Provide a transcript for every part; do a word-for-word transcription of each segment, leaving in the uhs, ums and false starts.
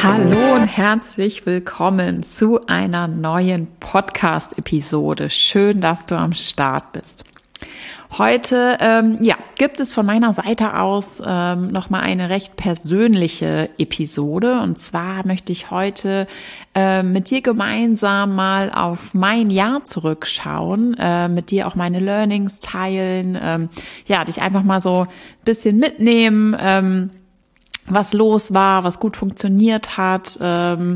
Hallo und herzlich willkommen zu einer neuen Podcast-Episode. Schön, dass du am Start bist. Heute ähm, ja, gibt es von meiner Seite aus ähm, nochmal eine recht persönliche Episode. Und zwar möchte ich heute äh, mit dir gemeinsam mal auf mein Jahr zurückschauen, äh, mit dir auch meine Learnings teilen, ähm, ja, dich einfach mal so ein bisschen mitnehmen, ähm, was los war, was gut funktioniert hat, ähm,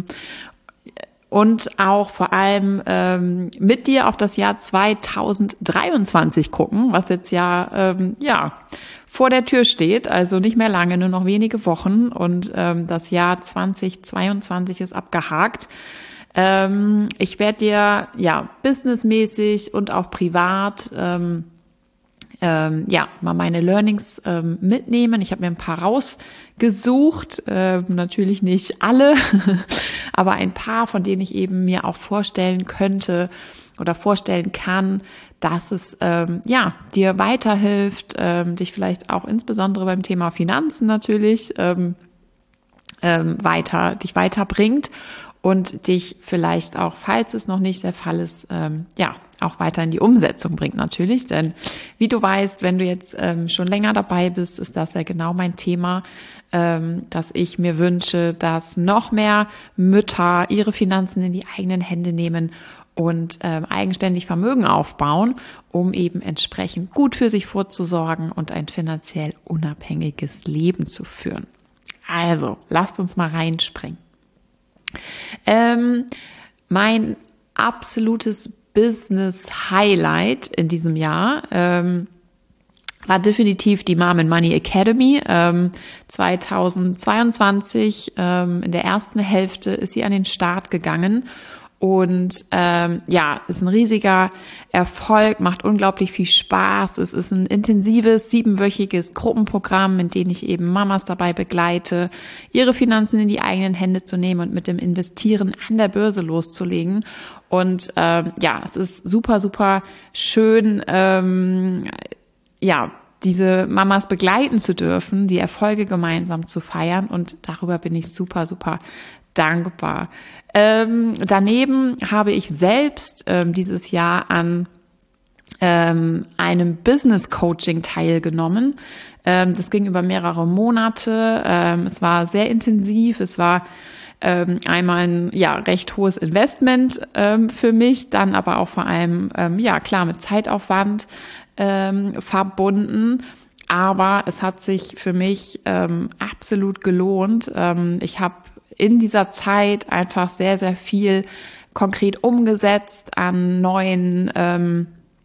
und auch vor allem ähm, mit dir auf das Jahr zweitausenddreiundzwanzig gucken, was jetzt ja ähm, ja vor der Tür steht, also nicht mehr lange, nur noch wenige Wochen, und ähm, das Jahr zweitausendzweiundzwanzig ist abgehakt. Ähm, ich werde dir ja businessmäßig und auch privat ähm, Ähm, ja, mal meine Learnings ähm, mitnehmen. Ich habe mir ein paar rausgesucht, ähm, natürlich nicht alle, aber ein paar, von denen ich eben mir auch vorstellen könnte oder vorstellen kann, dass es ähm, ja dir weiterhilft, ähm, dich vielleicht auch insbesondere beim Thema Finanzen natürlich ähm, ähm, weiter, dich weiterbringt und dich vielleicht auch, falls es noch nicht der Fall ist, ähm, ja, auch weiter in die Umsetzung bringt natürlich. Denn wie du weißt, wenn du jetzt ähm, schon länger dabei bist, ist das ja genau mein Thema, ähm, dass ich mir wünsche, dass noch mehr Mütter ihre Finanzen in die eigenen Hände nehmen und ähm, eigenständig Vermögen aufbauen, um eben entsprechend gut für sich vorzusorgen und ein finanziell unabhängiges Leben zu führen. Also, lasst uns mal reinspringen. Ähm, mein absolutes Business-Highlight in diesem Jahr ähm, war definitiv die Mom and Money Academy. Ähm, zweitausendzweiundzwanzig, ähm, in der ersten Hälfte ist sie an den Start gegangen. Und ähm, ja, ist ein riesiger Erfolg, macht unglaublich viel Spaß. Es ist ein intensives, siebenwöchiges Gruppenprogramm, in dem ich eben Mamas dabei begleite, ihre Finanzen in die eigenen Hände zu nehmen und mit dem Investieren an der Börse loszulegen. Und ähm, ja, es ist super, super schön, ähm, ja, diese Mamas begleiten zu dürfen, die Erfolge gemeinsam zu feiern. Und darüber bin ich super, super dankbar. Ähm, daneben habe ich selbst ähm, dieses Jahr an ähm, einem Business Coaching teilgenommen. Ähm, das ging über mehrere Monate. Ähm, es war sehr intensiv. Es war ähm, einmal ein ja recht hohes Investment ähm, für mich, dann aber auch vor allem ähm, ja klar mit Zeitaufwand ähm, verbunden. Aber es hat sich für mich ähm, absolut gelohnt. Ähm, ich habe in dieser Zeit einfach sehr, sehr viel konkret umgesetzt an neuen ähm,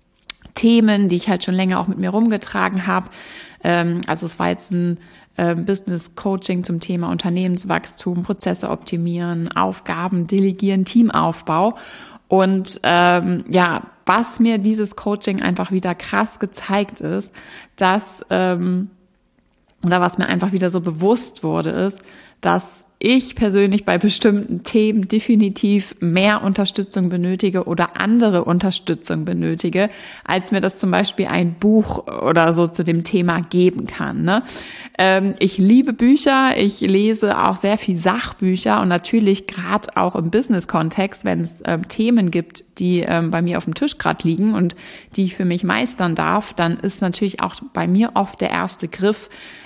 Themen, die ich halt schon länger auch mit mir rumgetragen habe. Ähm, also es war jetzt ein äh, Business Coaching zum Thema Unternehmenswachstum, Prozesse optimieren, Aufgaben delegieren, Teamaufbau. Und ähm, ja, was mir dieses Coaching einfach wieder krass gezeigt ist, dass ähm, oder was mir einfach wieder so bewusst wurde, ist, dass ich persönlich bei bestimmten Themen definitiv mehr Unterstützung benötige oder andere Unterstützung benötige, als mir das zum Beispiel ein Buch oder so zu dem Thema geben kann. Ne? Ähm, ich liebe Bücher, ich lese auch sehr viel Sachbücher und natürlich gerade auch im Business-Kontext, wenn es ähm, Themen gibt, die ähm, bei mir auf dem Tisch gerade liegen und die ich für mich meistern darf, dann ist natürlich auch bei mir oft der erste Griff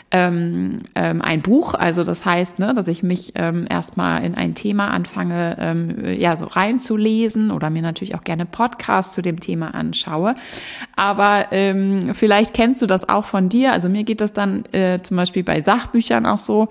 Ähm, ähm, ein Buch, also das heißt, ne, dass ich mich ähm, erstmal in ein Thema anfange, ähm, ja, so reinzulesen oder mir natürlich auch gerne Podcasts zu dem Thema anschaue. Aber ähm, vielleicht kennst du das auch von dir. Also mir geht das dann äh, zum Beispiel bei Sachbüchern auch so.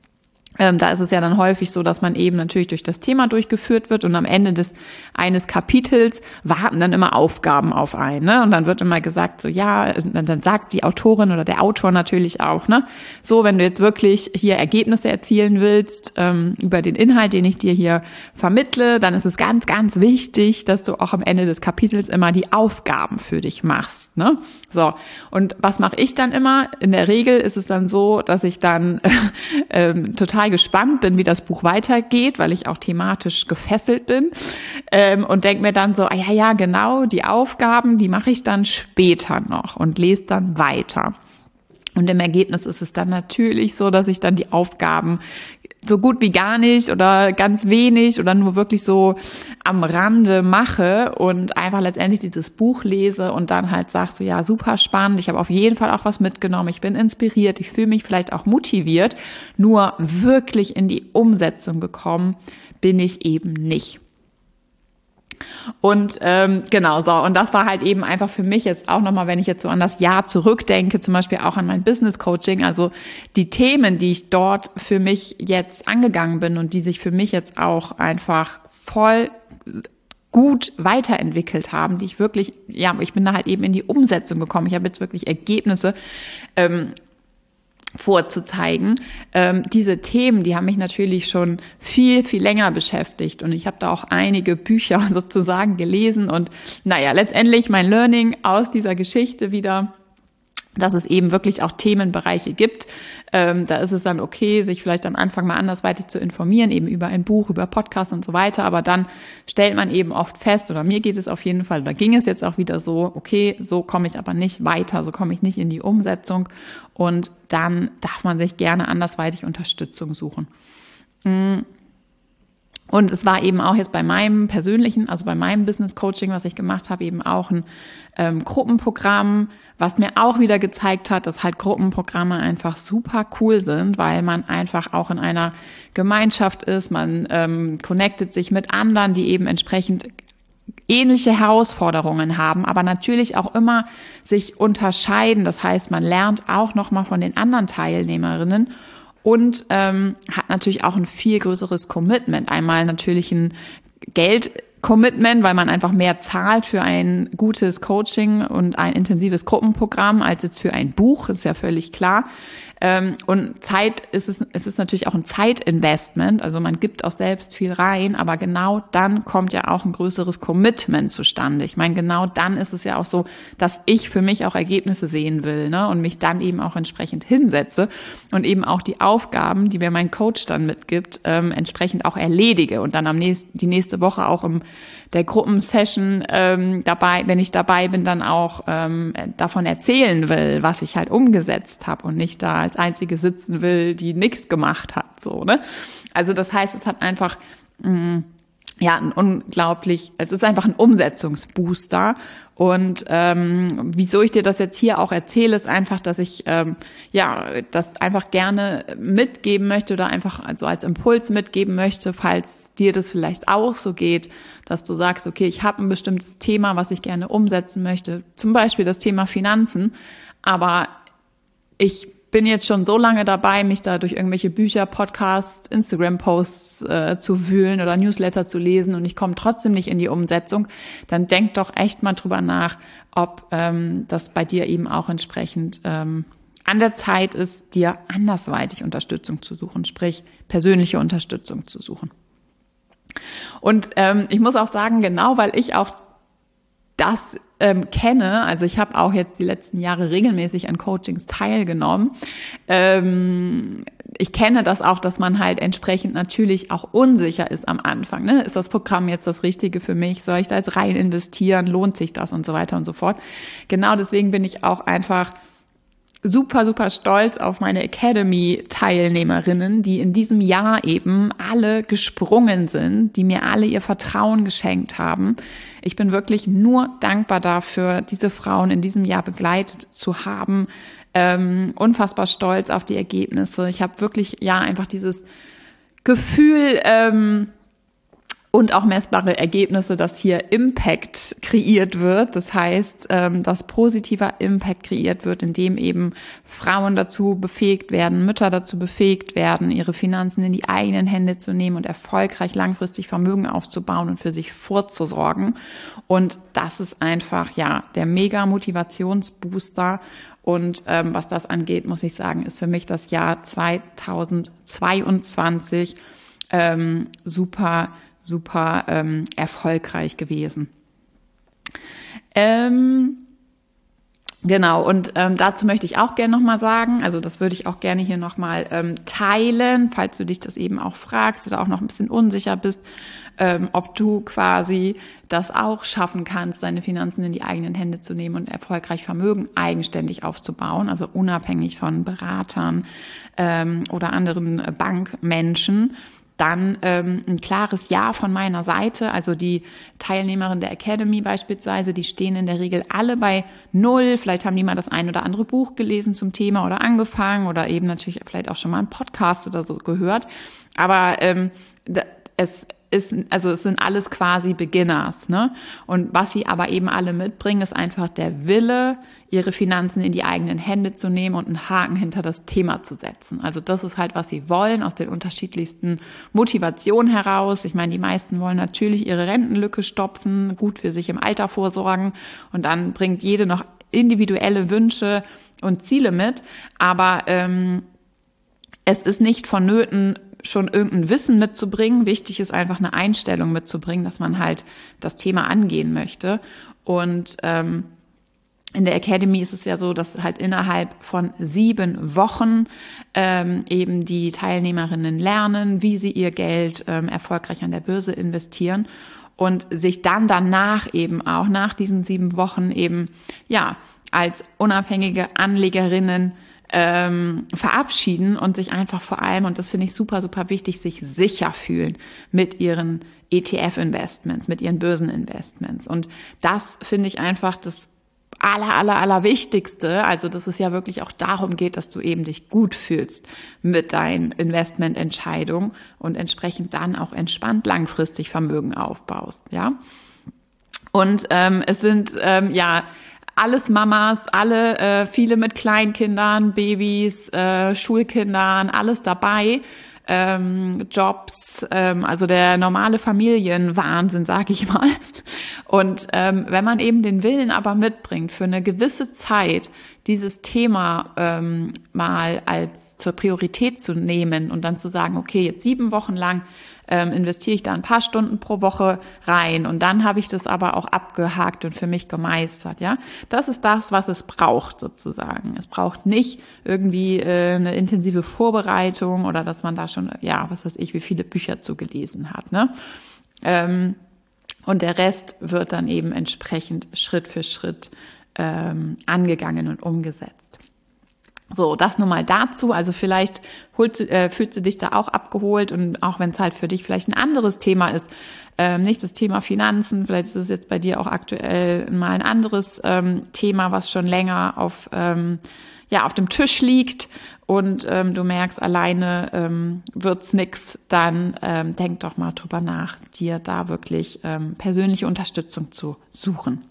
Ähm, da ist es ja dann häufig so, dass man eben natürlich durch das Thema durchgeführt wird und am Ende des eines Kapitels warten dann immer Aufgaben auf einen, ne? Und dann wird immer gesagt, so ja, dann, dann sagt die Autorin oder der Autor natürlich auch, ne, so wenn du jetzt wirklich hier Ergebnisse erzielen willst ähm, über den Inhalt, den ich dir hier vermittle, dann ist es ganz, ganz wichtig, dass du auch am Ende des Kapitels immer die Aufgaben für dich machst, ne? So, und was mache ich dann immer? In der Regel ist es dann so, dass ich dann äh, total gespannt bin, wie das Buch weitergeht, weil ich auch thematisch gefesselt bin ähm, und denke mir dann so, ah, ja, ja, genau, die Aufgaben, die mache ich dann später noch und lese dann weiter. Und im Ergebnis ist es dann natürlich so, dass ich dann die Aufgaben so gut wie gar nicht oder ganz wenig oder nur wirklich so am Rande mache und einfach letztendlich dieses Buch lese und dann halt sag so, ja, super spannend, ich habe auf jeden Fall auch was mitgenommen, ich bin inspiriert, ich fühle mich vielleicht auch motiviert, nur wirklich in die Umsetzung gekommen bin ich eben nicht. Und ähm, genau so, und das war halt eben einfach für mich jetzt auch nochmal, wenn ich jetzt so an das Jahr zurückdenke, zum Beispiel auch an mein Business Coaching, also die Themen, die ich dort für mich jetzt angegangen bin und die sich für mich jetzt auch einfach voll gut weiterentwickelt haben, die ich wirklich, ja, ich bin da halt eben in die Umsetzung gekommen, ich habe jetzt wirklich Ergebnisse ähm, vorzuzeigen. Ähm, diese Themen, die haben mich natürlich schon viel, viel länger beschäftigt und ich habe da auch einige Bücher sozusagen gelesen und naja, letztendlich mein Learning aus dieser Geschichte wieder, dass es eben wirklich auch Themenbereiche gibt. Ähm, da ist es dann okay, sich vielleicht am Anfang mal andersweitig zu informieren, eben über ein Buch, über Podcasts und so weiter. Aber dann stellt man eben oft fest, oder mir geht es auf jeden Fall, da ging es jetzt auch wieder so, okay, so komme ich aber nicht weiter, so komme ich nicht in die Umsetzung. Und dann darf man sich gerne andersweitig Unterstützung suchen. Und es war eben auch jetzt bei meinem persönlichen, also bei meinem Business Coaching, was ich gemacht habe, eben auch ein ähm, Gruppenprogramm, was mir auch wieder gezeigt hat, dass halt Gruppenprogramme einfach super cool sind, weil man einfach auch in einer Gemeinschaft ist, man ähm, connectet sich mit anderen, die eben entsprechend ähnliche Herausforderungen haben, aber natürlich auch immer sich unterscheiden. Das heißt, man lernt auch nochmal von den anderen Teilnehmerinnen und ähm, hat natürlich auch ein viel größeres Commitment. Einmal natürlich ein Geld-Commitment, weil man einfach mehr zahlt für ein gutes Coaching und ein intensives Gruppenprogramm als jetzt für ein Buch, ist ja völlig klar. Ähm, und Zeit ist es, es ist natürlich auch ein Zeitinvestment, also man gibt auch selbst viel rein, aber genau dann kommt ja auch ein größeres Commitment zustande. Ich meine, genau dann ist es ja auch so, dass ich für mich auch Ergebnisse sehen will, ne, und mich dann eben auch entsprechend hinsetze und eben auch die Aufgaben, die mir mein Coach dann mitgibt, ähm, entsprechend auch erledige und dann am nächsten, die nächste Woche auch im der Gruppensession ähm, dabei, wenn ich dabei bin, dann auch ähm, davon erzählen will, was ich halt umgesetzt habe und nicht da als Einzige sitzen will, die nichts gemacht hat, so, ne? Also das heißt, es hat einfach mh, ja ein unglaublich, es ist einfach ein Umsetzungsbooster. Und ähm, wieso ich dir das jetzt hier auch erzähle, ist einfach, dass ich ähm, ja das einfach gerne mitgeben möchte oder einfach also als Impuls mitgeben möchte, falls dir das vielleicht auch so geht, dass du sagst, okay, ich habe ein bestimmtes Thema, was ich gerne umsetzen möchte, zum Beispiel das Thema Finanzen, aber ich bin jetzt schon so lange dabei, mich da durch irgendwelche Bücher, Podcasts, Instagram-Posts äh, zu wühlen oder Newsletter zu lesen und ich komme trotzdem nicht in die Umsetzung, dann denk doch echt mal drüber nach, ob ähm, das bei dir eben auch entsprechend ähm, an der Zeit ist, dir andersweitig Unterstützung zu suchen, sprich persönliche Unterstützung zu suchen. Und ähm, ich muss auch sagen, genau weil ich auch das ähm, kenne, also ich habe auch jetzt die letzten Jahre regelmäßig an Coachings teilgenommen. Ähm, ich kenne das auch, dass man halt entsprechend natürlich auch unsicher ist am Anfang. Ne? Ist das Programm jetzt das Richtige für mich? Soll ich da jetzt rein investieren? Lohnt sich das? Und so weiter und so fort. Genau deswegen bin ich auch einfach super, super stolz auf meine Academy-Teilnehmerinnen, die in diesem Jahr eben alle gesprungen sind, die mir alle ihr Vertrauen geschenkt haben. Ich bin wirklich nur dankbar dafür, diese Frauen in diesem Jahr begleitet zu haben. Ähm, unfassbar stolz auf die Ergebnisse. Ich habe wirklich, ja, einfach dieses Gefühl, ähm, und auch messbare Ergebnisse, dass hier Impact kreiert wird. Das heißt, dass positiver Impact kreiert wird, indem eben Frauen dazu befähigt werden, Mütter dazu befähigt werden, ihre Finanzen in die eigenen Hände zu nehmen und erfolgreich langfristig Vermögen aufzubauen und für sich vorzusorgen. Und das ist einfach, ja, der mega Motivationsbooster. Und ähm, was das angeht, muss ich sagen, ist für mich das Jahr zweitausendzweiundzwanzig ähm, super super ähm, erfolgreich gewesen. Ähm, Genau, und ähm, dazu möchte ich auch gerne nochmal sagen, also das würde ich auch gerne hier nochmal ähm, teilen, falls du dich das eben auch fragst oder auch noch ein bisschen unsicher bist, ähm, ob du quasi das auch schaffen kannst, deine Finanzen in die eigenen Hände zu nehmen und erfolgreich Vermögen eigenständig aufzubauen, also unabhängig von Beratern ähm, oder anderen Bankmenschen. Dann ähm, ein klares Ja von meiner Seite. Also die Teilnehmerinnen der Academy beispielsweise, die stehen in der Regel alle bei null. Vielleicht haben die mal das ein oder andere Buch gelesen zum Thema oder angefangen oder eben natürlich vielleicht auch schon mal einen Podcast oder so gehört. Aber ähm, es ist, also es sind alles quasi Beginners, ne? Und was sie aber eben alle mitbringen, ist einfach der Wille, ihre Finanzen in die eigenen Hände zu nehmen und einen Haken hinter das Thema zu setzen. Also das ist halt, was sie wollen, aus den unterschiedlichsten Motivationen heraus. Ich meine, die meisten wollen natürlich ihre Rentenlücke stopfen, gut für sich im Alter vorsorgen und dann bringt jede noch individuelle Wünsche und Ziele mit. Aber ähm, es ist nicht vonnöten, schon irgendein Wissen mitzubringen. Wichtig ist einfach eine Einstellung mitzubringen, dass man halt das Thema angehen möchte. Und ähm, in der Academy ist es ja so, dass halt innerhalb von sieben Wochen ähm, eben die Teilnehmerinnen lernen, wie sie ihr Geld ähm, erfolgreich an der Börse investieren und sich dann danach eben auch nach diesen sieben Wochen eben ja als unabhängige Anlegerinnen ähm, verabschieden und sich einfach vor allem, und das finde ich super, super wichtig, sich sicher fühlen mit ihren E T F-Investments, mit ihren Börseninvestments. Und das finde ich einfach das aller, aller, aller Wichtigste, also dass es ja wirklich auch darum geht, dass du eben dich gut fühlst mit deinen Investmententscheidungen und entsprechend dann auch entspannt langfristig Vermögen aufbaust, ja. Und ähm, es sind ähm, ja alles Mamas, alle, äh, viele mit Kleinkindern, Babys, äh, Schulkindern, alles dabei. Ähm, Jobs, ähm, also der normale Familienwahnsinn, sag ich mal. Und ähm, wenn man eben den Willen aber mitbringt, für eine gewisse Zeit dieses Thema ähm, mal als zur Priorität zu nehmen und dann zu sagen, okay, jetzt sieben Wochen lang ähm, investiere ich da ein paar Stunden pro Woche rein und dann habe ich das aber auch abgehakt und für mich gemeistert, ja. Das ist das, was es braucht sozusagen. Es braucht nicht irgendwie äh, eine intensive Vorbereitung oder dass man da schon, ja, was weiß ich, wie viele Bücher zugelesen hat, ne. Ähm, und der Rest wird dann eben entsprechend Schritt für Schritt ähm, angegangen und umgesetzt. So, das nur mal dazu. Also vielleicht holst, äh, fühlst du dich da auch abgeholt und auch wenn es halt für dich vielleicht ein anderes Thema ist, ähm, nicht das Thema Finanzen, vielleicht ist es jetzt bei dir auch aktuell mal ein anderes ähm, Thema, was schon länger auf ähm, ja auf dem Tisch liegt und ähm, du merkst, alleine ähm, wird's nix, dann ähm, denk doch mal drüber nach, dir da wirklich ähm, persönliche Unterstützung zu suchen.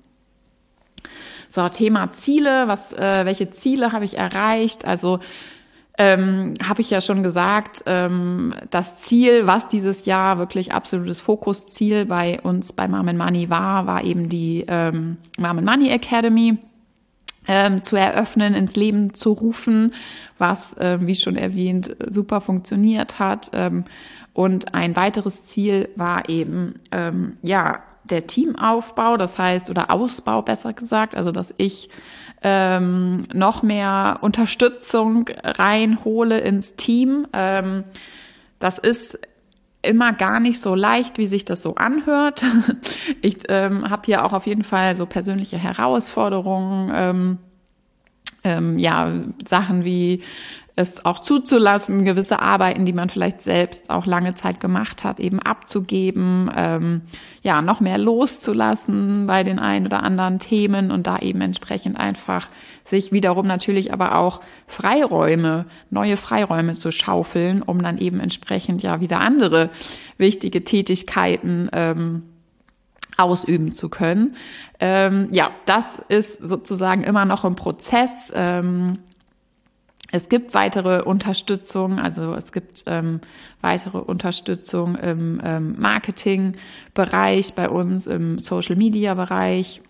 So, Thema Ziele, was, äh, welche Ziele habe ich erreicht? Also ähm, habe ich ja schon gesagt, ähm, das Ziel, was dieses Jahr wirklich absolutes Fokusziel bei uns bei Mom and Money war, war eben die ähm, Mom and Money Academy ähm, zu eröffnen, ins Leben zu rufen, was, äh, wie schon erwähnt, super funktioniert hat. Ähm, und ein weiteres Ziel war eben, ähm, ja, der Teamaufbau, das heißt, oder Ausbau besser gesagt, also dass ich ähm, noch mehr Unterstützung reinhole ins Team. Ähm, das ist immer gar nicht so leicht, wie sich das so anhört. Ich ähm, habe hier auch auf jeden Fall so persönliche Herausforderungen, ähm, ähm, ja, Sachen wie es auch zuzulassen, gewisse Arbeiten, die man vielleicht selbst auch lange Zeit gemacht hat, eben abzugeben, ähm, ja, noch mehr loszulassen bei den ein oder anderen Themen und da eben entsprechend einfach sich wiederum natürlich aber auch Freiräume, neue Freiräume zu schaufeln, um dann eben entsprechend ja wieder andere wichtige Tätigkeiten ähm, ausüben zu können. Ähm, ja, das ist sozusagen immer noch im Prozess. Ähm, Es gibt weitere Unterstützung, also es gibt ähm, weitere Unterstützung im ähm, Marketingbereich bei uns, im Social-Media-Bereich.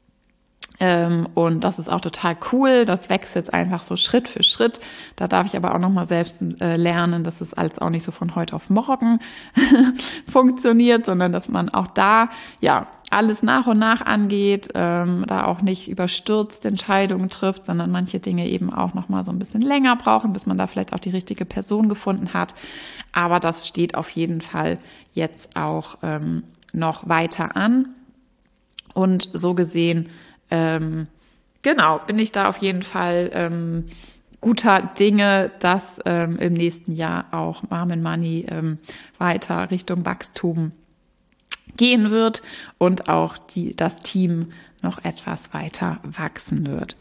Ähm, und das ist auch total cool. Das wächst jetzt einfach so Schritt für Schritt. Da darf ich aber auch nochmal selbst äh, lernen, dass es alles auch nicht so von heute auf morgen funktioniert, sondern dass man auch da ja alles nach und nach angeht, ähm, da auch nicht überstürzt Entscheidungen trifft, sondern manche Dinge eben auch nochmal so ein bisschen länger brauchen, bis man da vielleicht auch die richtige Person gefunden hat. Aber das steht auf jeden Fall jetzt auch ähm, noch weiter an. Und so gesehen, ähm, genau, bin ich da auf jeden Fall ähm, guter Dinge, dass ähm, im nächsten Jahr auch Mom and Money ähm, weiter Richtung Wachstum gehen wird und auch die, das Team noch etwas weiter wachsen wird.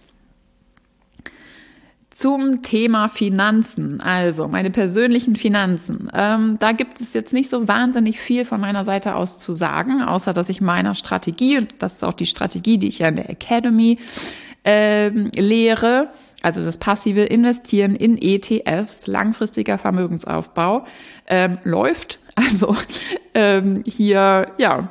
Zum Thema Finanzen, also meine persönlichen Finanzen. Ähm, da gibt es jetzt nicht so wahnsinnig viel von meiner Seite aus zu sagen, außer dass ich meiner Strategie, und das ist auch die Strategie, die ich ja in der Academy ähm, lehre, also das passive Investieren in E T Fs, langfristiger Vermögensaufbau, ähm, läuft. Also ähm, hier ja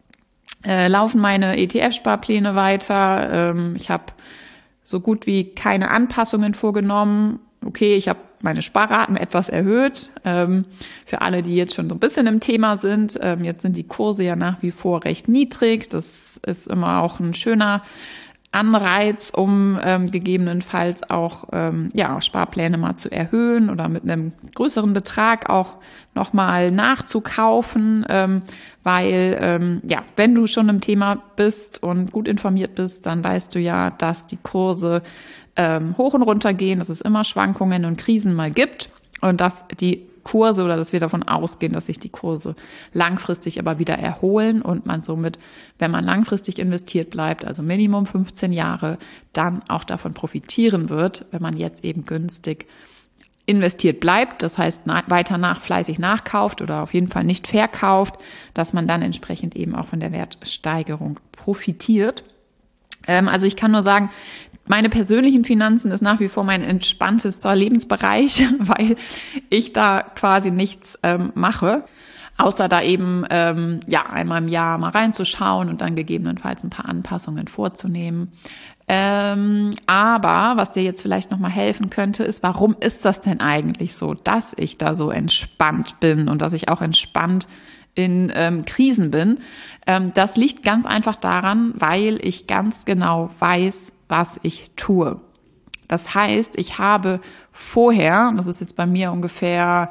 äh, laufen meine E T F-Sparpläne weiter. Ähm, ich habe so gut wie keine Anpassungen vorgenommen. Okay, ich habe meine Sparraten etwas erhöht. Ähm, für alle, die jetzt schon so ein bisschen im Thema sind, ähm, jetzt sind die Kurse ja nach wie vor recht niedrig. Das ist immer auch ein schöner Anreiz, um ähm, gegebenenfalls auch ähm, ja Sparpläne mal zu erhöhen oder mit einem größeren Betrag auch nochmal nachzukaufen, ähm, weil ähm, ja, wenn du schon im Thema bist und gut informiert bist, dann weißt du ja, dass die Kurse ähm, hoch und runter gehen, dass es immer Schwankungen und Krisen mal gibt und dass die Kurse oder dass wir davon ausgehen, dass sich die Kurse langfristig aber wieder erholen und man somit, wenn man langfristig investiert bleibt, also Minimum fünfzehn Jahre, dann auch davon profitieren wird, wenn man jetzt eben günstig investiert bleibt, das heißt na, weiter nach fleißig nachkauft oder auf jeden Fall nicht verkauft, dass man dann entsprechend eben auch von der Wertsteigerung profitiert. Ähm, also ich kann nur sagen, meine persönlichen Finanzen ist nach wie vor mein entspanntester Lebensbereich, weil ich da quasi nichts ähm, mache, außer da eben ähm, ja einmal im Jahr mal reinzuschauen und dann gegebenenfalls ein paar Anpassungen vorzunehmen. Ähm, aber was dir jetzt vielleicht nochmal helfen könnte, ist, warum ist das denn eigentlich so, dass ich da so entspannt bin und dass ich auch entspannt in ähm, Krisen bin? Ähm, das liegt ganz einfach daran, weil ich ganz genau weiß, was ich tue. Das heißt, ich habe vorher, das ist jetzt bei mir ungefähr,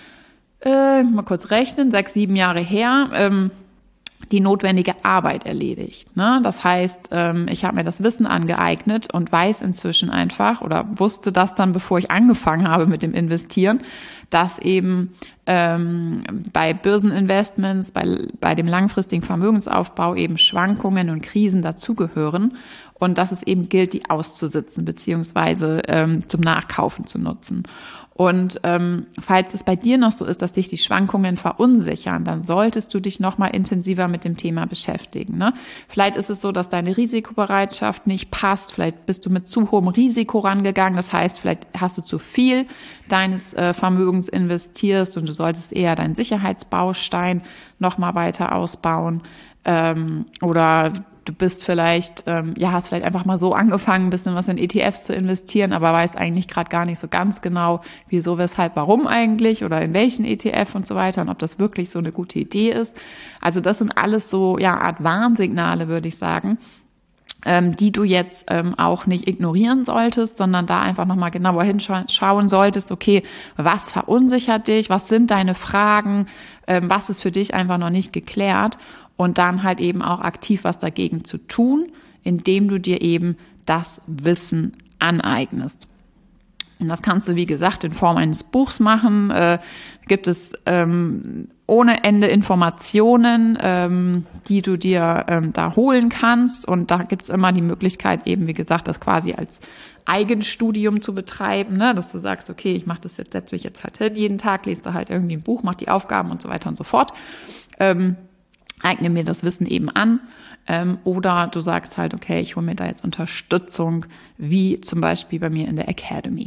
äh, mal kurz rechnen, sechs, sieben Jahre her, ähm, die notwendige Arbeit erledigt. Ne? Das heißt, ähm, ich habe mir das Wissen angeeignet und weiß inzwischen einfach oder wusste das dann, bevor ich angefangen habe mit dem Investieren, dass eben ähm, bei Börseninvestments, bei, bei dem langfristigen Vermögensaufbau eben Schwankungen und Krisen dazugehören und dass es eben gilt, die auszusitzen beziehungsweise ähm, zum Nachkaufen zu nutzen. Und ähm, falls es bei dir noch so ist, dass dich die Schwankungen verunsichern, dann solltest du dich noch mal intensiver mit dem Thema beschäftigen. Ne? Vielleicht ist es so, dass deine Risikobereitschaft nicht passt. Vielleicht bist du mit zu hohem Risiko rangegangen. Das heißt, vielleicht hast du zu viel deines äh, Vermögens investierst und du solltest eher deinen Sicherheitsbaustein noch mal weiter ausbauen. Ähm, oder du bist vielleicht, ähm, ja, hast vielleicht einfach mal so angefangen, ein bisschen was in E T Fs zu investieren, aber weißt eigentlich gerade gar nicht so ganz genau, wieso, weshalb, warum eigentlich oder in welchen E T F und so weiter und ob das wirklich so eine gute Idee ist. Also das sind alles so, ja, Art Warnsignale, würde ich sagen, ähm, die du jetzt ähm, auch nicht ignorieren solltest, sondern da einfach nochmal genauer hinschauen solltest, okay, was verunsichert dich, was sind deine Fragen, ähm, was ist für dich einfach noch nicht geklärt und dann halt eben auch aktiv was dagegen zu tun, indem du dir eben das Wissen aneignest. Und das kannst du, wie gesagt, in Form eines Buchs machen. Äh, gibt es ähm, ohne Ende Informationen, ähm, die du dir ähm, da holen kannst. Und da gibt es immer die Möglichkeit, eben, wie gesagt, das quasi als Eigenstudium zu betreiben, ne? Dass du sagst, okay, ich mache das jetzt, setze mich jetzt halt hin, jeden Tag lese da halt irgendwie ein Buch, mache die Aufgaben und so weiter und so fort. Ähm, eigne mir das Wissen eben an, ähm, oder du sagst halt, okay, ich hole mir da jetzt Unterstützung, wie zum Beispiel bei mir in der Academy.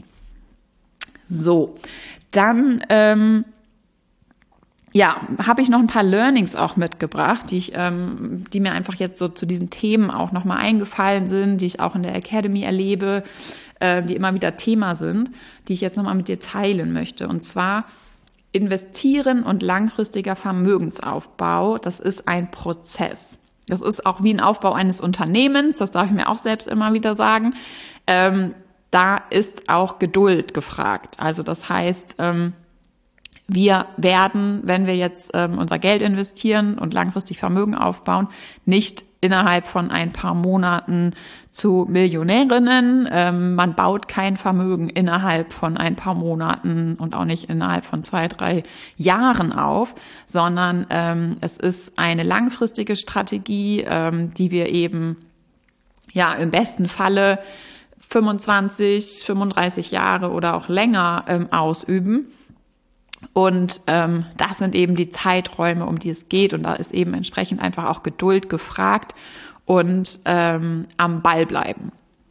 So, dann ähm, ja, habe ich noch ein paar Learnings auch mitgebracht, die ich, ähm, die mir einfach jetzt so zu diesen Themen auch nochmal eingefallen sind, die ich auch in der Academy erlebe, äh, die immer wieder Thema sind, die ich jetzt nochmal mit dir teilen möchte. Und zwar Investieren und langfristiger Vermögensaufbau, das ist ein Prozess. Das ist auch wie ein Aufbau eines Unternehmens, das darf ich mir auch selbst immer wieder sagen. Ähm, da ist auch Geduld gefragt. Also das heißt, ähm, wir werden, wenn wir jetzt ähm, unser Geld investieren und langfristig Vermögen aufbauen, nicht innerhalb von ein paar Monaten zu Millionärinnen. Ähm, man baut kein Vermögen innerhalb von ein paar Monaten und auch nicht innerhalb von zwei, drei Jahren auf, sondern ähm, es ist eine langfristige Strategie, ähm, die wir eben ja im besten Falle fünfundzwanzig, fünfunddreißig Jahre oder auch länger ähm, ausüben. Und ähm, das sind eben die Zeiträume, um die es geht. Und da ist eben entsprechend einfach auch Geduld gefragt und ähm, am Ball bleiben.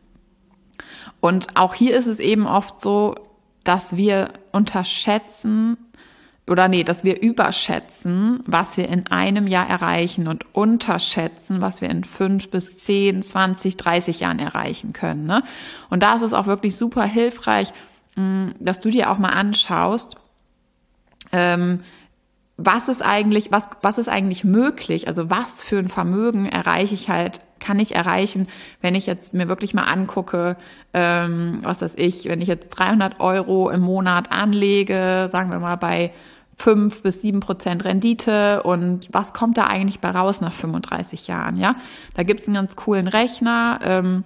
Und auch hier ist es eben oft so, dass wir unterschätzen oder nee, dass wir überschätzen, was wir in einem Jahr erreichen und unterschätzen, was wir in fünf bis zehn, zwanzig, dreißig Jahren erreichen können. Ne? Und da ist es auch wirklich super hilfreich, mh, dass du dir auch mal anschaust, Ähm, was ist eigentlich, was, was ist eigentlich möglich? Also was für ein Vermögen erreiche ich halt, kann ich erreichen, wenn ich jetzt mir wirklich mal angucke, ähm, was weiß ich, wenn ich jetzt dreihundert Euro im Monat anlege, sagen wir mal bei fünf bis sieben Prozent Rendite, und was kommt da eigentlich bei raus nach fünfunddreißig Jahren, ja? Da gibt's einen ganz coolen Rechner, ähm,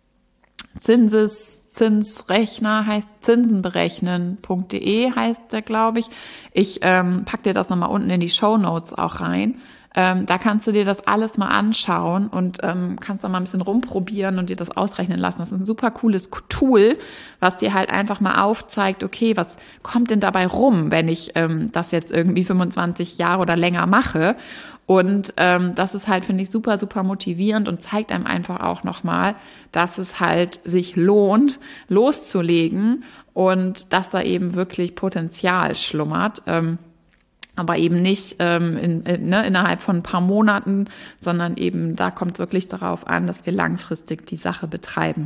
Zinses, Zinsrechner heißt zinsenberechnen punkt de heißt der, glaube ich. Ich ähm, pack dir das nochmal unten in die Shownotes auch rein. Ähm, da kannst du dir das alles mal anschauen und ähm, kannst dann mal ein bisschen rumprobieren und dir das ausrechnen lassen. Das ist ein super cooles Tool, was dir halt einfach mal aufzeigt, okay, was kommt denn dabei rum, wenn ich ähm, das jetzt irgendwie fünfundzwanzig Jahre oder länger mache? Und ähm, das ist halt, finde ich, super, super motivierend und zeigt einem einfach auch nochmal, dass es halt sich lohnt, loszulegen und dass da eben wirklich Potenzial schlummert. Ähm, aber eben nicht ähm, in, in, ne, innerhalb von ein paar Monaten, sondern eben da kommt es wirklich darauf an, dass wir langfristig die Sache betreiben.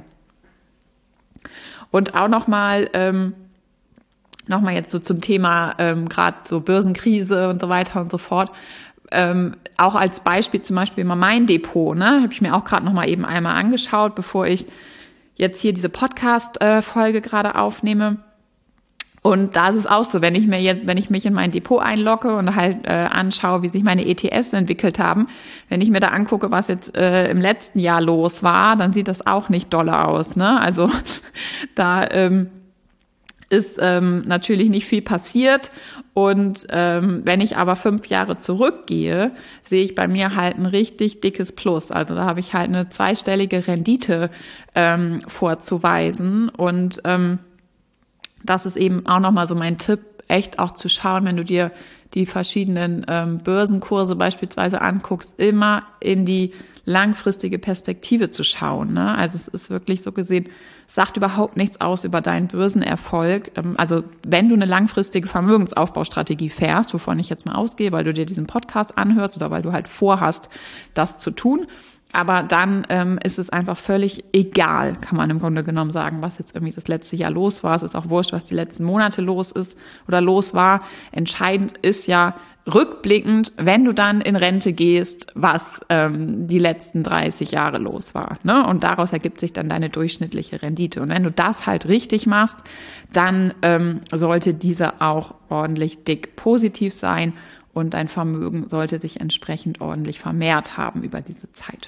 Und auch nochmal, ähm, nochmal jetzt so zum Thema ähm, gerade so Börsenkrise und so weiter und so fort. Ähm, auch als Beispiel zum Beispiel mal mein Depot, ne, habe ich mir auch gerade nochmal eben einmal angeschaut, bevor ich jetzt hier diese Podcast-Folge gerade aufnehme. Und da ist es auch so, wenn ich mir jetzt, wenn ich mich in mein Depot einlogge und halt äh, anschaue, wie sich meine E T Fs entwickelt haben, wenn ich mir da angucke, was jetzt äh, im letzten Jahr los war, dann sieht das auch nicht dolle aus, ne? Also da ähm, ist ähm, natürlich nicht viel passiert. Und ähm, wenn ich aber fünf Jahre zurückgehe, sehe ich bei mir halt ein richtig dickes Plus. Also da habe ich halt eine zweistellige Rendite ähm, vorzuweisen. Und ähm, das ist eben auch nochmal so mein Tipp, echt auch zu schauen, wenn du dir die verschiedenen ähm, Börsenkurse beispielsweise anguckst, immer in die langfristige Perspektive zu schauen. Ne? Also es ist wirklich so gesehen, sagt überhaupt nichts aus über deinen Börsenerfolg. Ähm, also wenn du eine langfristige Vermögensaufbaustrategie fährst, wovon ich jetzt mal ausgehe, weil du dir diesen Podcast anhörst oder weil du halt vorhast, das zu tun, aber dann ähm, ist es einfach völlig egal, kann man im Grunde genommen sagen, was jetzt irgendwie das letzte Jahr los war. Es ist auch wurscht, was die letzten Monate los ist oder los war. Entscheidend ist ja rückblickend, wenn du dann in Rente gehst, was ähm, die letzten dreißig Jahre los war. Ne? Und daraus ergibt sich dann deine durchschnittliche Rendite. Und wenn du das halt richtig machst, dann ähm, sollte diese auch ordentlich dick positiv sein und dein Vermögen sollte sich entsprechend ordentlich vermehrt haben über diese Zeit.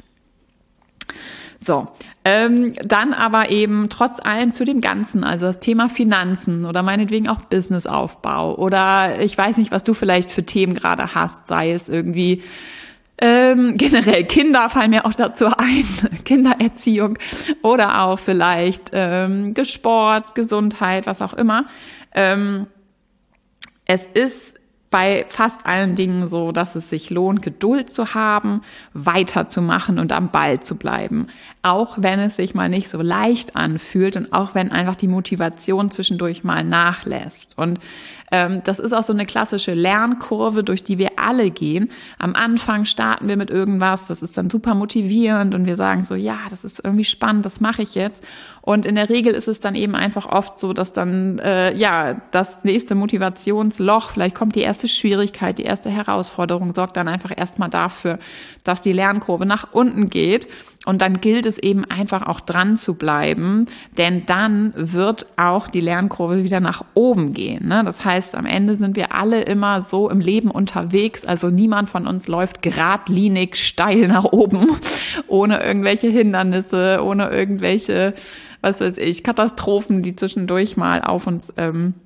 So, ähm, dann aber eben trotz allem zu dem Ganzen, also das Thema Finanzen oder meinetwegen auch Businessaufbau oder ich weiß nicht, was du vielleicht für Themen gerade hast, sei es irgendwie ähm, generell Kinder fallen mir auch dazu ein, Kindererziehung oder auch vielleicht ähm, Sport, Gesundheit, was auch immer. Ähm, es ist bei fast allen Dingen so, dass es sich lohnt, Geduld zu haben, weiterzumachen und am Ball zu bleiben. Auch wenn es sich mal nicht so leicht anfühlt und auch wenn einfach die Motivation zwischendurch mal nachlässt. Und ähm, das ist auch so eine klassische Lernkurve, durch die wir alle gehen. Am Anfang starten wir mit irgendwas, das ist dann super motivierend und wir sagen so, ja, das ist irgendwie spannend, das mache ich jetzt. Und in der Regel ist es dann eben einfach oft so, dass dann äh, ja das nächste Motivationsloch, vielleicht kommt die erste Schwierigkeit, die erste Herausforderung, sorgt dann einfach erstmal dafür, dass die Lernkurve nach unten geht. Und dann gilt es eben einfach auch dran zu bleiben, denn dann wird auch die Lernkurve wieder nach oben gehen. Ne? Das heißt, am Ende sind wir alle immer so im Leben unterwegs. Also niemand von uns läuft geradlinig steil nach oben, ohne irgendwelche Hindernisse, ohne irgendwelche, was weiß ich, Katastrophen, die zwischendurch mal auf uns ähm,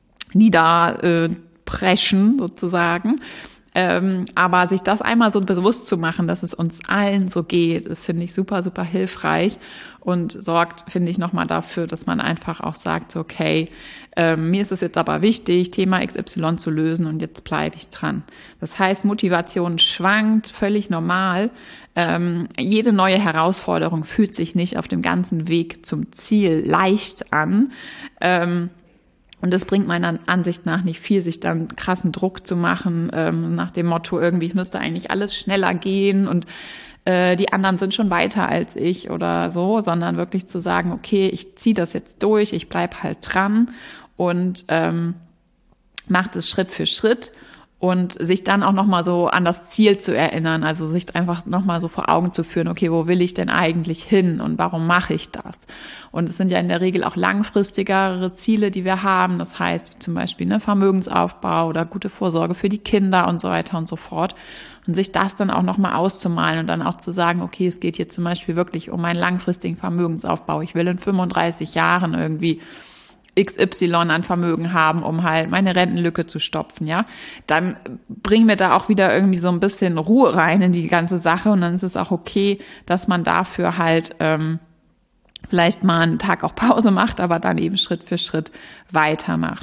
niederpreschen, äh, sozusagen. Ähm, aber sich das einmal so bewusst zu machen, dass es uns allen so geht, ist, finde ich, super, super hilfreich und sorgt, finde ich, nochmal dafür, dass man einfach auch sagt, so, okay, ähm, mir ist es jetzt aber wichtig, Thema X Y zu lösen und jetzt bleibe ich dran. Das heißt, Motivation schwankt, völlig normal. Ähm, jede neue Herausforderung fühlt sich nicht auf dem ganzen Weg zum Ziel leicht an. Ähm, Und es bringt meiner Ansicht nach nicht viel, sich dann krassen Druck zu machen, ähm, nach dem Motto irgendwie, es müsste eigentlich alles schneller gehen und äh, die anderen sind schon weiter als ich oder so, sondern wirklich zu sagen, okay, ich ziehe das jetzt durch, ich bleib halt dran und ähm, mache das Schritt für Schritt. Und sich dann auch nochmal so an das Ziel zu erinnern, also sich einfach nochmal so vor Augen zu führen, okay, wo will ich denn eigentlich hin und warum mache ich das? Und es sind ja in der Regel auch langfristigere Ziele, die wir haben, das heißt zum Beispiel ne, Vermögensaufbau oder gute Vorsorge für die Kinder und so weiter und so fort. Und sich das dann auch nochmal auszumalen und dann auch zu sagen, okay, es geht hier zum Beispiel wirklich um einen langfristigen Vermögensaufbau. Ich will in fünfunddreißig Jahren irgendwie X Y an Vermögen haben, um halt meine Rentenlücke zu stopfen, ja, dann bringen wir da auch wieder irgendwie so ein bisschen Ruhe rein in die ganze Sache und dann ist es auch okay, dass man dafür halt ähm, vielleicht mal einen Tag auch Pause macht, aber dann eben Schritt für Schritt weitermacht.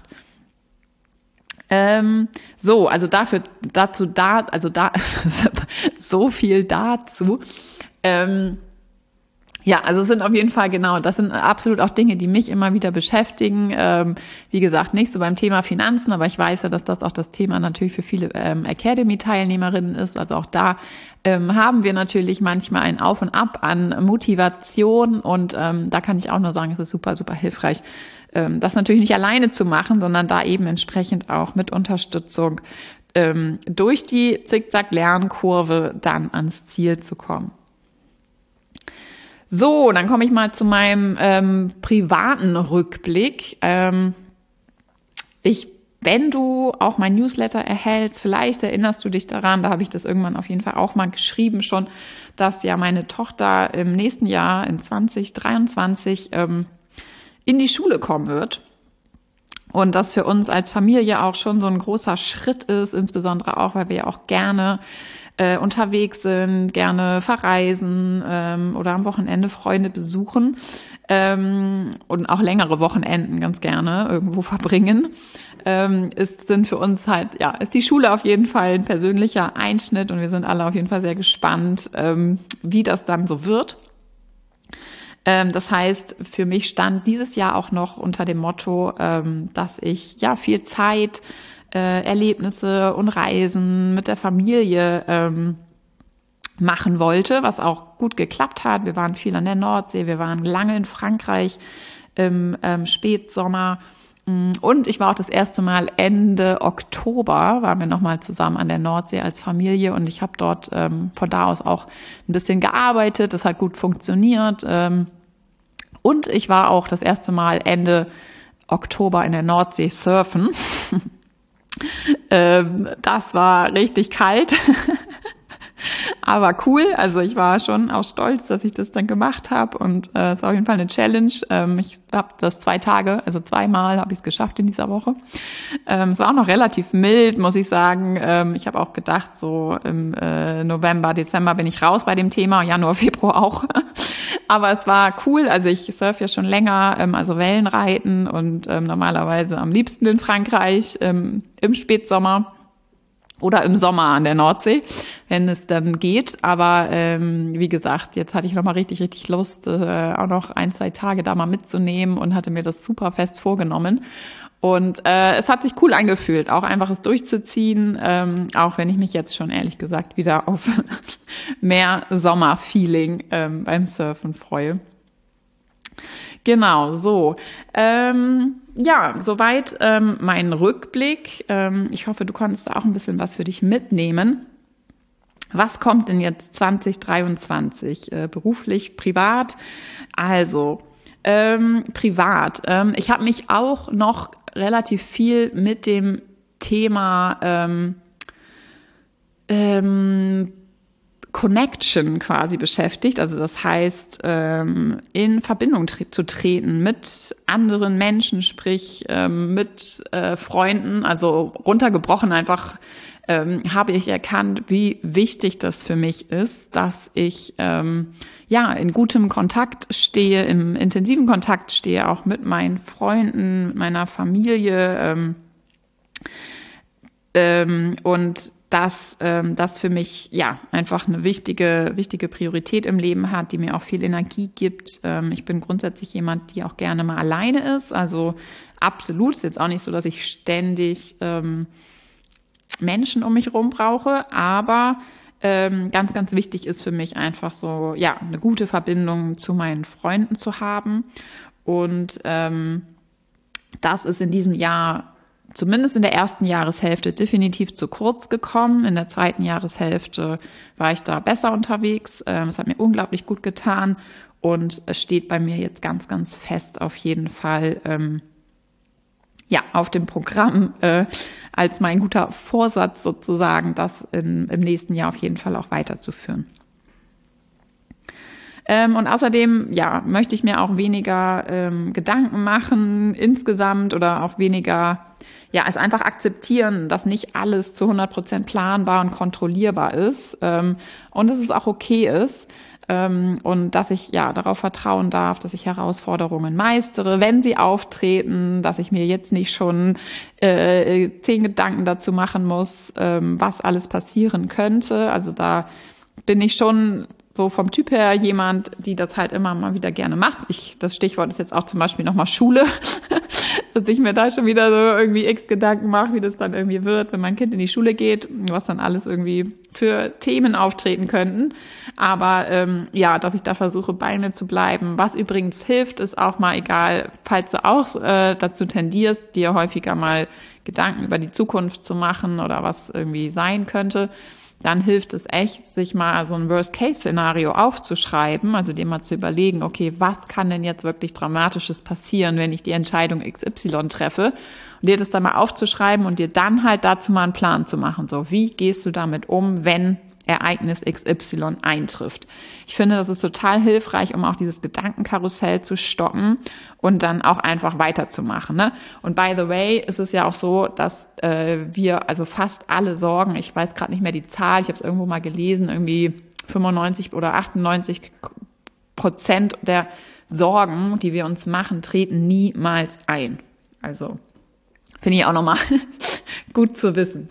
Ähm, so, also dafür, dazu, da, also da, so viel dazu. Ähm, Ja, also es sind auf jeden Fall genau, das sind absolut auch Dinge, die mich immer wieder beschäftigen. Ähm, wie gesagt, nicht so beim Thema Finanzen, aber ich weiß ja, dass das auch das Thema natürlich für viele ähm, Academy-Teilnehmerinnen ist. Also auch da ähm, haben wir natürlich manchmal ein Auf und Ab an Motivation und ähm, da kann ich auch nur sagen, es ist super, super hilfreich, ähm, das natürlich nicht alleine zu machen, sondern da eben entsprechend auch mit Unterstützung ähm, durch die Zickzack-Lernkurve dann ans Ziel zu kommen. So, dann komme ich mal zu meinem ähm, privaten Rückblick. Ähm, ich, wenn du auch mein Newsletter erhältst, vielleicht erinnerst du dich daran, da habe ich das irgendwann auf jeden Fall auch mal geschrieben schon, dass ja meine Tochter im nächsten Jahr, in zwanzig dreiundzwanzig, ähm, in die Schule kommen wird. Und das für uns als Familie auch schon so ein großer Schritt ist, insbesondere auch, weil wir ja auch gerne Äh, unterwegs sind, gerne verreisen ähm, oder am Wochenende Freunde besuchen ähm, und auch längere Wochenenden ganz gerne irgendwo verbringen, ähm, ist, sind für uns halt, ja, ist die Schule auf jeden Fall ein persönlicher Einschnitt und wir sind alle auf jeden Fall sehr gespannt, ähm, wie das dann so wird. Ähm, das heißt, für mich stand dieses Jahr auch noch unter dem Motto, ähm, dass ich ja viel Zeit Äh, Erlebnisse und Reisen mit der Familie ähm, machen wollte, was auch gut geklappt hat. Wir waren viel an der Nordsee, wir waren lange in Frankreich im ähm, Spätsommer und ich war auch das erste Mal Ende Oktober, waren wir nochmal zusammen an der Nordsee als Familie und ich habe dort ähm, von da aus auch ein bisschen gearbeitet, das hat gut funktioniert ähm, und ich war auch das erste Mal Ende Oktober in der Nordsee surfen. Ähm, das war richtig kalt, aber cool. Also ich war schon auch stolz, dass ich das dann gemacht habe und äh, es war auf jeden Fall eine Challenge. Ähm, ich habe das zwei Tage, also zweimal habe ich es geschafft in dieser Woche. Ähm, es war auch noch relativ mild, muss ich sagen. Ähm, ich habe auch gedacht, so im äh, November, Dezember bin ich raus bei dem Thema, Januar, Februar auch. Aber es war cool, also ich surfe ja schon länger, ähm, also Wellenreiten und ähm, normalerweise am liebsten in Frankreich ähm, im Spätsommer oder im Sommer an der Nordsee, wenn es dann geht. Aber ähm, wie gesagt, jetzt hatte ich nochmal richtig, richtig Lust, äh, auch noch ein, zwei Tage da mal mitzunehmen und hatte mir das super fest vorgenommen. Und äh, es hat sich cool angefühlt, auch einfach es durchzuziehen, ähm, auch wenn ich mich jetzt schon ehrlich gesagt wieder auf mehr Sommerfeeling ähm, beim Surfen freue. Genau, so. Ähm, ja, soweit ähm, mein Rückblick. Ähm, ich hoffe, du konntest auch ein bisschen was für dich mitnehmen. Was kommt denn jetzt zwanzig dreiundzwanzig? Äh, beruflich, privat? Also, ähm, privat. Ähm, ich habe mich auch noch relativ viel mit dem Thema ähm, ähm, Connection quasi beschäftigt, also das heißt, ähm, in Verbindung tre- zu treten mit anderen Menschen, sprich ähm, mit äh, Freunden, also runtergebrochen einfach ähm, habe ich erkannt, wie wichtig das für mich ist, dass ich ähm, ja in gutem Kontakt stehe, im intensiven Kontakt stehe, auch mit meinen Freunden, mit meiner Familie ähm, ähm, und dass ähm, das für mich ja einfach eine wichtige wichtige Priorität im Leben hat, die mir auch viel Energie gibt. Ähm, ich bin grundsätzlich jemand, die auch gerne mal alleine ist. Also absolut, ist jetzt auch nicht so, dass ich ständig ähm, Menschen um mich herum brauche, aber ähm, ganz, ganz wichtig ist für mich einfach so, ja, eine gute Verbindung zu meinen Freunden zu haben. Und ähm, das ist in diesem Jahr zumindest in der ersten Jahreshälfte definitiv zu kurz gekommen. In der zweiten Jahreshälfte war ich da besser unterwegs. Es hat mir unglaublich gut getan und es steht bei mir jetzt ganz, ganz fest auf jeden Fall ähm, ja auf dem Programm äh, als mein guter Vorsatz sozusagen, das in, im nächsten Jahr auf jeden Fall auch weiterzuführen. Ähm, und außerdem, ja, möchte ich mir auch weniger ähm, Gedanken machen insgesamt oder auch weniger, ja, es einfach akzeptieren, dass nicht alles zu hundert Prozent planbar und kontrollierbar ist ähm, und dass es auch okay ist ähm, und dass ich, ja, darauf vertrauen darf, dass ich Herausforderungen meistere, wenn sie auftreten, dass ich mir jetzt nicht schon äh, zehn Gedanken dazu machen muss, ähm, was alles passieren könnte. Also da bin ich schon so vom Typ her jemand, die das halt immer mal wieder gerne macht. Ich, das Stichwort ist jetzt auch zum Beispiel nochmal Schule, dass ich mir da schon wieder so irgendwie x Gedanken mache, wie das dann irgendwie wird, wenn mein Kind in die Schule geht, was dann alles irgendwie für Themen auftreten könnten. Aber ähm, ja, dass ich da versuche, bei mir zu bleiben. Was übrigens hilft, ist auch mal egal, falls du auch äh, dazu tendierst, dir häufiger mal Gedanken über die Zukunft zu machen oder was irgendwie sein könnte, dann hilft es echt, sich mal so ein Worst-Case-Szenario aufzuschreiben, also dir mal zu überlegen, okay, was kann denn jetzt wirklich Dramatisches passieren, wenn ich die Entscheidung X Y treffe, und dir das dann mal aufzuschreiben und dir dann halt dazu mal einen Plan zu machen, so, wie gehst du damit um, wenn Ereignis X Y eintrifft. Ich finde, das ist total hilfreich, um auch dieses Gedankenkarussell zu stoppen und dann auch einfach weiterzumachen. Ne? Und by the way, ist es ja auch so, dass äh, wir also fast alle Sorgen, ich weiß gerade nicht mehr die Zahl, ich habe es irgendwo mal gelesen, irgendwie fünfundneunzig oder achtundneunzig Prozent der Sorgen, die wir uns machen, treten niemals ein. Also finde ich auch nochmal gut zu wissen.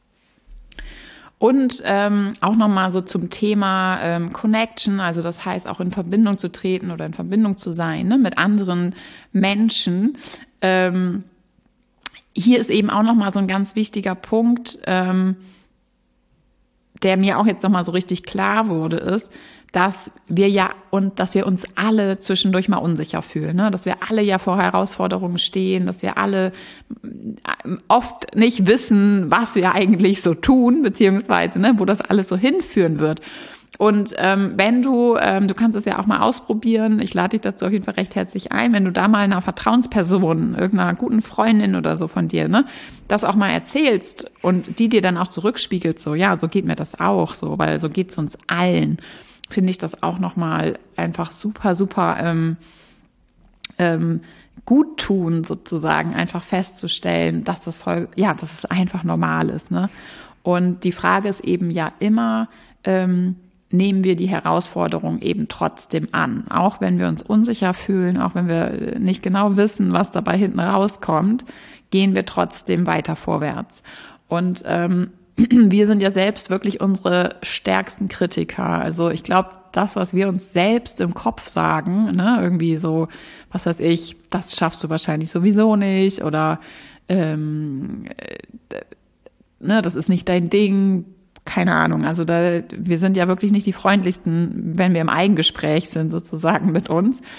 Und ähm, auch nochmal so zum Thema ähm, Connection, also das heißt auch in Verbindung zu treten oder in Verbindung zu sein, ne, mit anderen Menschen. Ähm, hier ist eben auch nochmal so ein ganz wichtiger Punkt, ähm, der mir auch jetzt nochmal so richtig klar wurde, ist, dass wir ja und dass wir uns alle zwischendurch mal unsicher fühlen, ne? Dass wir alle ja vor Herausforderungen stehen, dass wir alle oft nicht wissen, was wir eigentlich so tun, beziehungsweise ne, wo das alles so hinführen wird. Und ähm, wenn du, ähm, du kannst es ja auch mal ausprobieren, ich lade dich dazu auf jeden Fall recht herzlich ein, wenn du da mal einer Vertrauensperson, irgendeiner guten Freundin oder so von dir, ne, das auch mal erzählst und die dir dann auch zurückspiegelt, so, ja, so geht mir das auch, so, weil so geht's uns allen, finde ich das auch nochmal einfach super, super ähm, ähm, gut tun, sozusagen, einfach festzustellen, dass das voll, ja, dass es einfach normal ist, ne? Und die Frage ist eben ja immer, ähm, nehmen wir die Herausforderung eben trotzdem an, auch wenn wir uns unsicher fühlen, auch wenn wir nicht genau wissen, was dabei hinten rauskommt, gehen wir trotzdem weiter vorwärts. Und ähm, wir sind ja selbst wirklich unsere stärksten Kritiker. Also ich glaube, das, was wir uns selbst im Kopf sagen, ne, irgendwie so, was weiß ich, das schaffst du wahrscheinlich sowieso nicht oder ähm, äh, ne, das ist nicht dein Ding, keine Ahnung. Also da, wir sind ja wirklich nicht die freundlichsten, wenn wir im Eigengespräch sind sozusagen mit uns.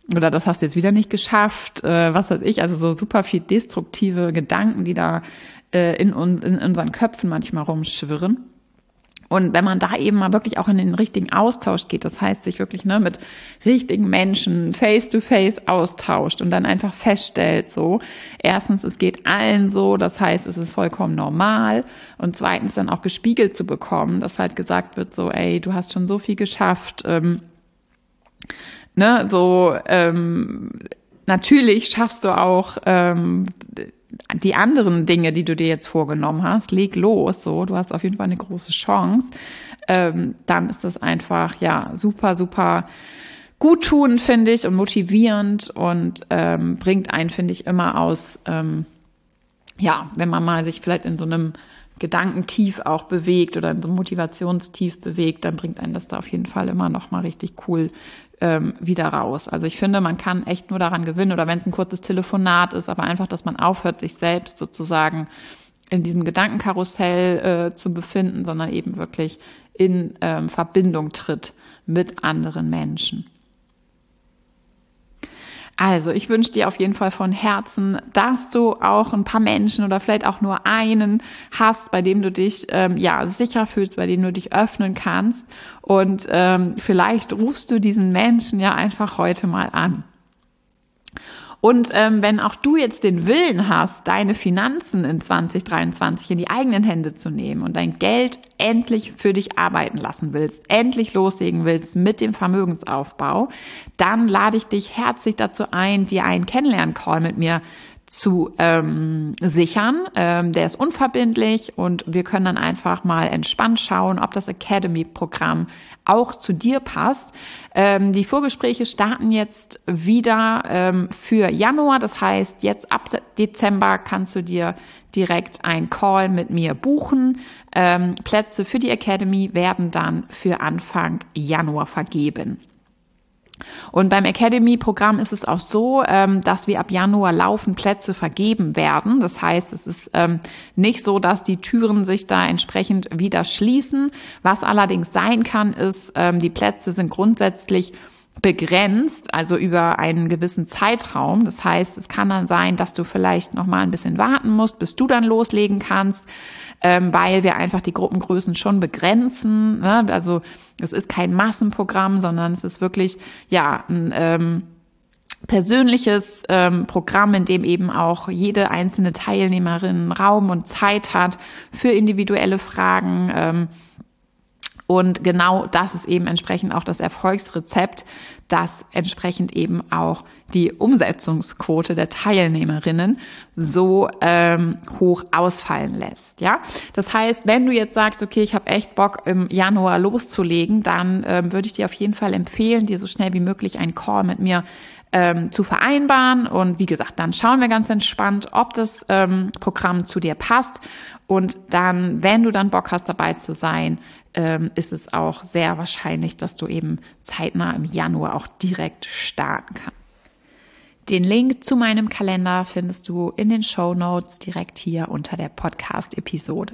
oder das hast du jetzt wieder nicht geschafft, äh, was weiß ich, also so super viel destruktive Gedanken, die da äh, in, in unseren Köpfen manchmal rumschwirren. Und wenn man da eben mal wirklich auch in den richtigen Austausch geht, das heißt, sich wirklich ne, mit richtigen Menschen face-to-face austauscht und dann einfach feststellt, so, erstens, es geht allen so, das heißt, es ist vollkommen normal, und zweitens dann auch gespiegelt zu bekommen, dass halt gesagt wird, so, ey, du hast schon so viel geschafft, ähm, ne, so, ähm, natürlich schaffst du auch, ähm, die anderen Dinge, die du dir jetzt vorgenommen hast, leg los, so, du hast auf jeden Fall eine große Chance, ähm, dann ist das einfach, ja, super, super guttunend, finde ich, und motivierend und ähm, bringt einen, finde ich, immer aus, ähm, ja, wenn man mal sich vielleicht in so einem Gedankentief auch bewegt oder in so einem Motivationstief bewegt, dann bringt einen das da auf jeden Fall immer noch mal richtig cool ähm, wieder raus. Also ich finde, man kann echt nur daran gewinnen, oder wenn es ein kurzes Telefonat ist, aber einfach, dass man aufhört, sich selbst sozusagen in diesem Gedankenkarussell äh, zu befinden, sondern eben wirklich in ähm, Verbindung tritt mit anderen Menschen. Also ich wünsche dir auf jeden Fall von Herzen, dass du auch ein paar Menschen oder vielleicht auch nur einen hast, bei dem du dich ähm, ja sicher fühlst, bei dem du dich öffnen kannst. Und ähm, vielleicht rufst du diesen Menschen ja einfach heute mal an. Und ähm, wenn auch du jetzt den Willen hast, deine Finanzen in zwanzig dreiundzwanzig in die eigenen Hände zu nehmen und dein Geld endlich für dich arbeiten lassen willst, endlich loslegen willst mit dem Vermögensaufbau, dann lade ich dich herzlich dazu ein, dir einen Kennenlern-Call mit mir zu ähm, sichern. Ähm, der ist unverbindlich und wir können dann einfach mal entspannt schauen, ob das Academy-Programm auch zu dir passt. Ähm, die Vorgespräche starten jetzt wieder ähm, für Januar. Das heißt, jetzt ab Dezember kannst du dir direkt einen Call mit mir buchen. Ähm, Plätze für die Academy werden dann für Anfang Januar vergeben. Und beim Academy-Programm ist es auch so, ähm, dass wir ab Januar laufend Plätze vergeben werden. Das heißt, es ist ähm, nicht so, dass die Türen sich da entsprechend wieder schließen. Was allerdings sein kann, ist, ähm, die Plätze sind grundsätzlich begrenzt, also über einen gewissen Zeitraum. Das heißt, es kann dann sein, dass du vielleicht noch mal ein bisschen warten musst, bis du dann loslegen kannst, ähm, weil wir einfach die Gruppengrößen schon begrenzen. Ne? Also es ist kein Massenprogramm, sondern es ist wirklich ja ein ähm, persönliches ähm, Programm, in dem eben auch jede einzelne Teilnehmerin Raum und Zeit hat für individuelle Fragen. Ähm, Und genau das ist eben entsprechend auch das Erfolgsrezept, das entsprechend eben auch die Umsetzungsquote der Teilnehmerinnen so ähm, hoch ausfallen lässt. Ja, das heißt, wenn du jetzt sagst, okay, ich habe echt Bock im Januar loszulegen, dann ähm, würde ich dir auf jeden Fall empfehlen, dir so schnell wie möglich einen Call mit mir ähm, zu vereinbaren. Und wie gesagt, dann schauen wir ganz entspannt, ob das ähm, Programm zu dir passt. Und dann, wenn du dann Bock hast, dabei zu sein, ähm, ist es auch sehr wahrscheinlich, dass du eben zeitnah im Januar auch direkt starten kannst. Den Link zu meinem Kalender findest du in den Shownotes direkt hier unter der Podcast-Episode.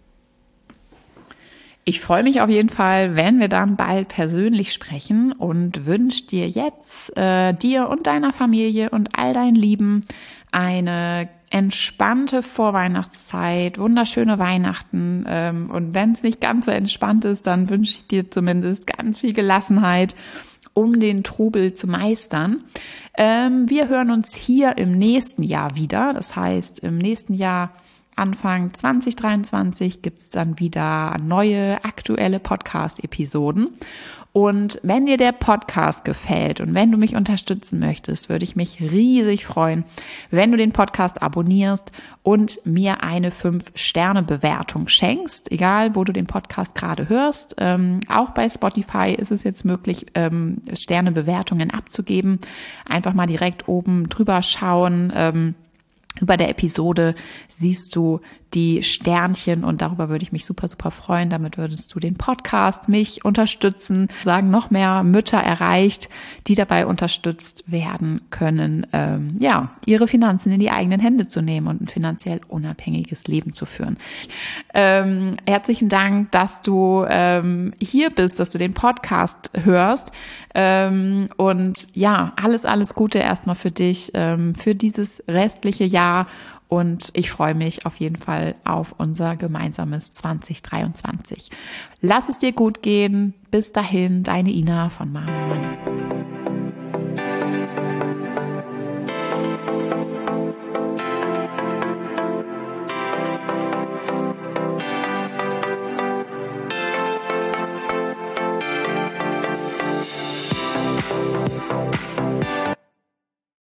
Ich freue mich auf jeden Fall, wenn wir dann bald persönlich sprechen, und wünsche dir jetzt, äh, dir und deiner Familie und all deinen Lieben eine entspannte Vorweihnachtszeit, wunderschöne Weihnachten, ähm, und wenn es nicht ganz so entspannt ist, dann wünsche ich dir zumindest ganz viel Gelassenheit, um den Trubel zu meistern. Ähm, wir hören uns hier im nächsten Jahr wieder. Das heißt, im nächsten Jahr, Anfang zwanzig dreiundzwanzig, gibt's dann wieder neue, aktuelle Podcast-Episoden. Und wenn dir der Podcast gefällt und wenn du mich unterstützen möchtest, würde ich mich riesig freuen, wenn du den Podcast abonnierst und mir eine fünf Sterne Bewertung schenkst, egal wo du den Podcast gerade hörst. Ähm, auch bei Spotify ist es jetzt möglich, ähm, Sternebewertungen abzugeben. Einfach mal direkt oben drüber schauen. Ähm, Über der Episode siehst du die Sternchen und darüber würde ich mich super, super freuen. Damit würdest du den Podcast, mich unterstützen, sagen, noch mehr Mütter erreicht, die dabei unterstützt werden können, ähm, ja, ihre Finanzen in die eigenen Hände zu nehmen und ein finanziell unabhängiges Leben zu führen. Ähm, herzlichen Dank, dass du ähm, hier bist, dass du den Podcast hörst. Ähm, und ja, alles, alles Gute erstmal für dich, ähm, für dieses restliche Jahr. Und ich freue mich auf jeden Fall auf unser gemeinsames zwanzig dreiundzwanzig. Lass es dir gut gehen. Bis dahin, deine Ina von Mama Mann.